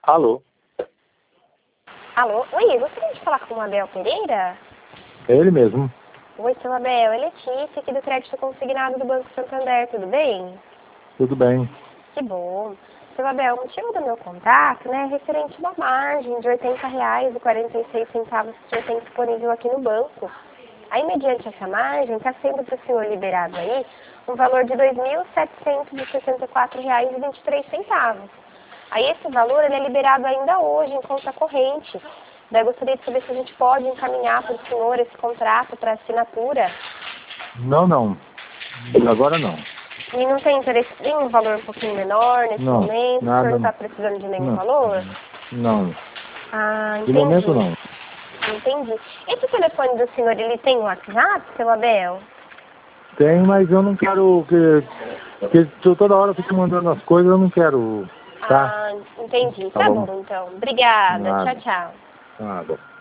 Alô? Alô? Oi, eu gostaria de falar com o Abel Pereira? É ele mesmo. Oi, seu Abel, é Letícia aqui do Crédito Consignado do Banco Santander, tudo bem? Tudo bem. Que bom. Seu Abel, o motivo do meu contato, né, é referente a uma margem de R$ 80,46 que o senhor tem disponível aqui no banco. Aí, mediante essa margem, está sendo para o senhor liberado aí um valor de R$ 2.764,23. Aí, esse valor ele é liberado ainda hoje em conta corrente. Daí, eu gostaria de saber se a gente pode encaminhar para o senhor esse contrato para assinatura. Não. Agora não. E não tem interesse em um valor um pouquinho menor nesse Não, momento? O senhor nada não está não. precisando de nenhum Não. valor? Não. Ah, De momento entendi. não. Entendi. Esse telefone do senhor, ele tem WhatsApp, seu Abel? Tem, mas eu não quero que toda hora eu fico mandando as coisas, eu não quero, tá? Ah, entendi. Tá Tá bom? bom, então. Obrigada. Tchau, Nada. tchau. Nada.